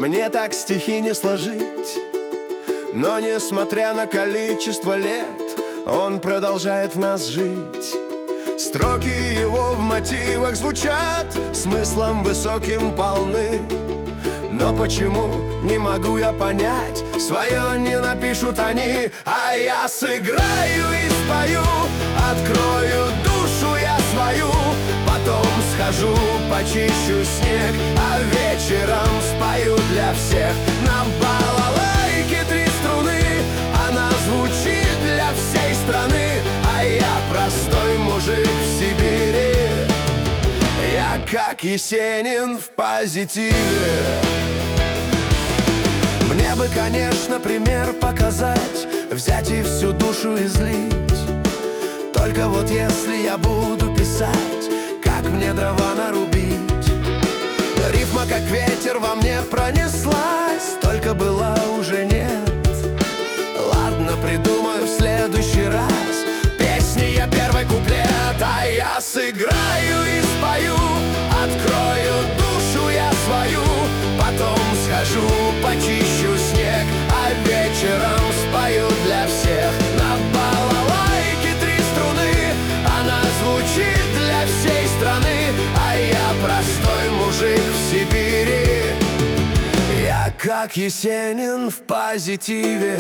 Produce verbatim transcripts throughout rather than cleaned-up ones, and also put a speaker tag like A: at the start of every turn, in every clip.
A: Мне так стихи не сложить. Но несмотря на количество лет, он продолжает в нас жить. Строки его в мотивах звучат смыслом высоким полны. Но почему, не могу я понять, свое не напишут они, а я сыграю и спою, открою душу я свою, потом схожу, почищу снег, а вечером спою для всех. На балалайке три струны, она звучит для всей страны, а я простой мужик в Сибири. Я как Есенин в позитиве. Мне бы, конечно, пример показать, взять и всю душу излить. Только вот если я буду писать, как мне дрова нарубить. Рифма, как ветер, во мне пронеслась, только была уже нет. Ладно, придумаю в следующий раз. Песни я первый куплет, а я сыграю и спою, открою душу я свою, потом схожу, почищу снег, а вечером спою для всех. На балалайке три струны, она звучит для всей страны, а я простой мужик в Сибири. Я как Есенин в позитиве.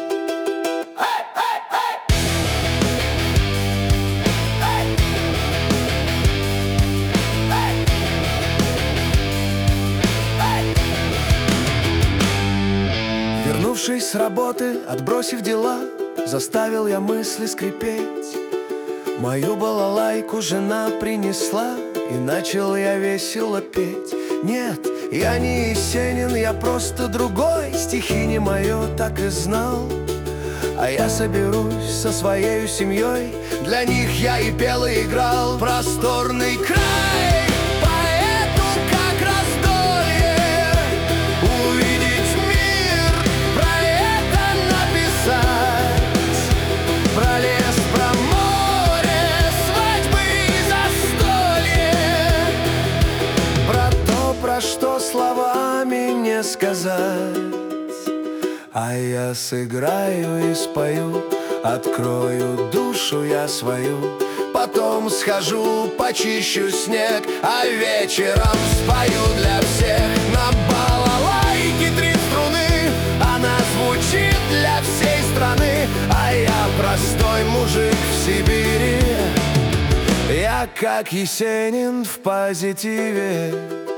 A: Вернувшись с работы, отбросив дела, заставил я мысли скрипеть. Мою балалайку жена принесла, и начал я весело петь. Нет, я не Есенин, я просто другой, стихи не мое, так и знал. А я соберусь со своей семьей, для них я и пел, и играл. Просторный край, поэту как раздолье, увидеть мир, про это написать. Про лес, про море, свадьбы и застолье, про то, про что словами не сказать. А я сыграю и спою, открою душу я свою, потом схожу, почищу снег, а вечером спою для всех. На балалайке три струны, она звучит для всей страны, а я простой мужик в Сибири. Я как Есенин в позитиве.